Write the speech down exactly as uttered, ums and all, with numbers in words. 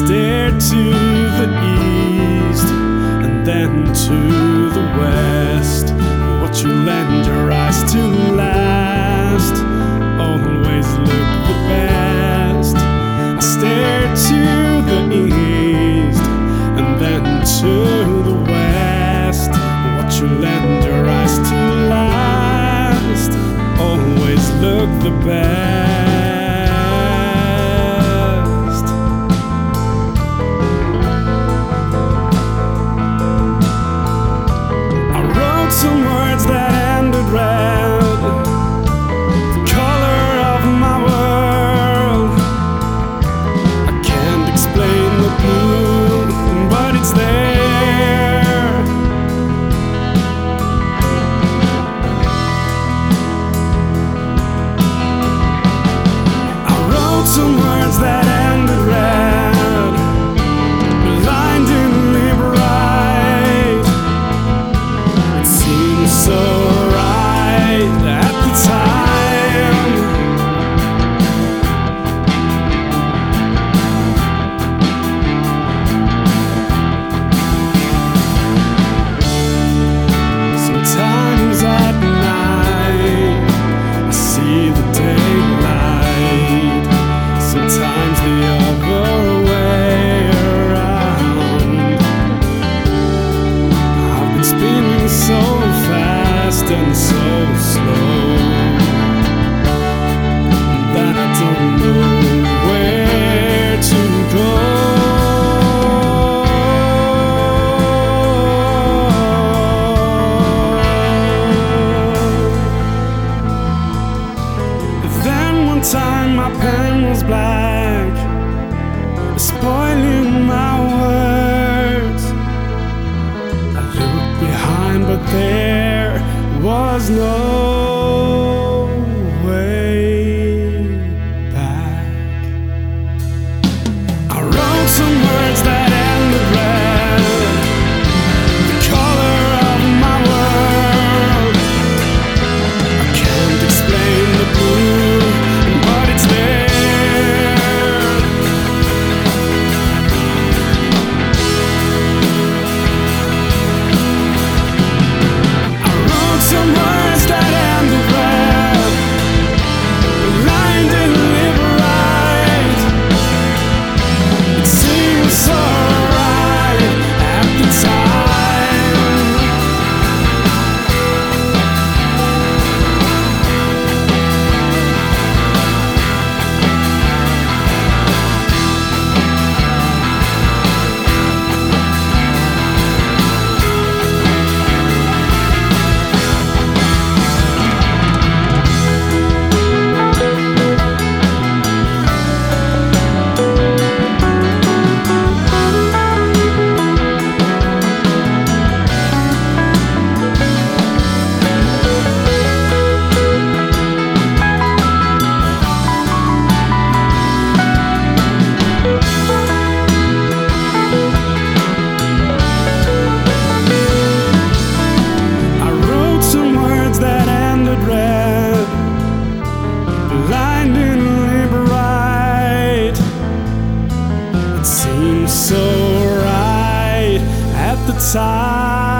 stared to the east and then to the west. What you lend your eyes to last always look the best. I stared to the east and then to the west. What you lend your eyes to last always look the best. I wrote some words that ended red, the color of my world. I can't explain the blue, but it's there. I wrote some words that ended red, blindingly bright. It seemed so right at the time. Sometimes at night I see the daylight, sometimes the other way around. I've been spinning so fast and so slow that I don't know where to go. Then one time my pen was black, spoiling my words. I looked behind, but there was no way back. I wrote some words that ended red, the color of my world. I can't explain the blue, but it's there. I wrote some words that ended red, blindingly bright. It seemed so right at the time. I wrote some words that ended red, blindingly bright. It seemed so right at the time.